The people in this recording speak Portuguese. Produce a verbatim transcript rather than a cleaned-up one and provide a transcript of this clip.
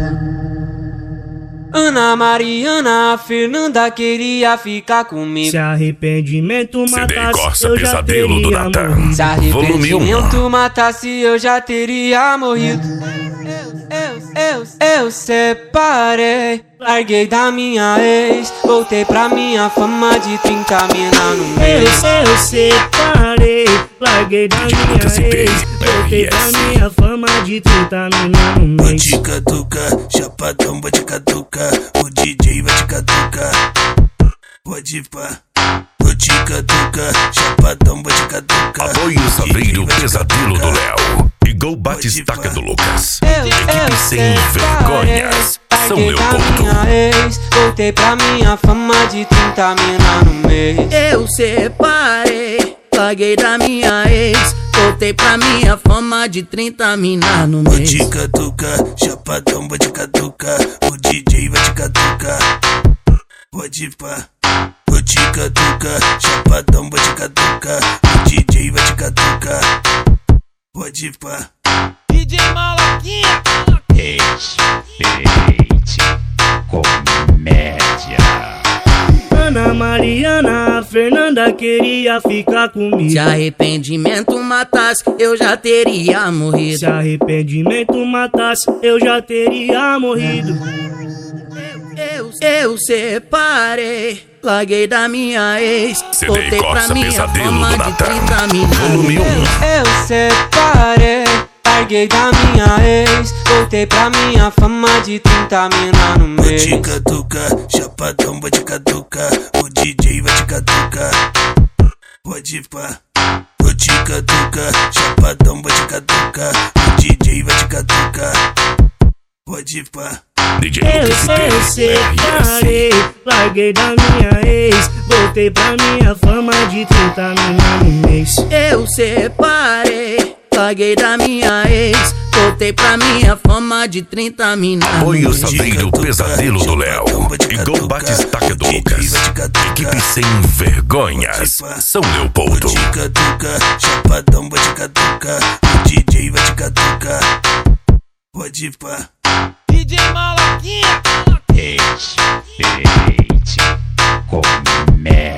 Ana Mariana, a Fernanda queria ficar comigo. Se arrependimento matasse, eu já Pesadelo do teria Natan. morrido. Se arrependimento matasse, eu já teria morrido. Eu, eu, eu, eu separei, larguei da minha ex, voltei pra minha fama de trinta mina no mês. Eu, eu separei, larguei da minha ex, voltei pra minha fama de trinta mina no mês. Vou te catucar, chapadão, vou te catucar, o D J vai te catucar. Pode pá, vou te catucar, chapadão, vou te catucar. Apoio o Saveiro Pesadelo do Léo e Gol Batistaca do Lucas. Eu, Equipe eu sem separei, vergonhas, São larguei da Leopoldo. minha ex, voltei pra minha fama de trinta mina no mês. Eu separei, larguei da minha ex, voltei pra minha fama de trinta mina no Vou mês. te catucar, chapadão, vou te catucar, o D J vai te catucar. Pode pá, vou te catucar, chapadão, vou te catucar, o D J vai te catucar. Pode pá. D J Malaquinha. Respeite comédia. Ana Mariana, a Fernanda queria ficar comigo. Se arrependimento matasse, eu já teria morrido. Se arrependimento matasse, eu já teria morrido. Eu, eu separei, larguei da minha ex, C D voltei pra Corsa minha Pesadelo fama do de Natan. trinta mina no Volume mês. um. Eu separei, larguei da minha ex, voltei pra minha fama de trinta mina no Vou mês. te catucar, chapadão, vou te catucar, o D J vai te catucar. Pode pá, vou te catucar, chapadão, vou te catucar, o D J vai te catucar. Pode pá. D J Eu, Lucas eu R S. separei, larguei da minha ex, voltei pra minha fama de trinta mina no mês. Eu separei, larguei da minha ex, voltei pra minha fama de trinta mina no Apoio o mês. Saveiro Pesadelo do Léo e Gol Batistaca do Lucas. Equipe sem vergonhas, São Leopoldo. Vou te catucar, chapadão, vou te catucar, o D J vai te catucar. Pode pá. D J Malaquinha. Respeite comédia.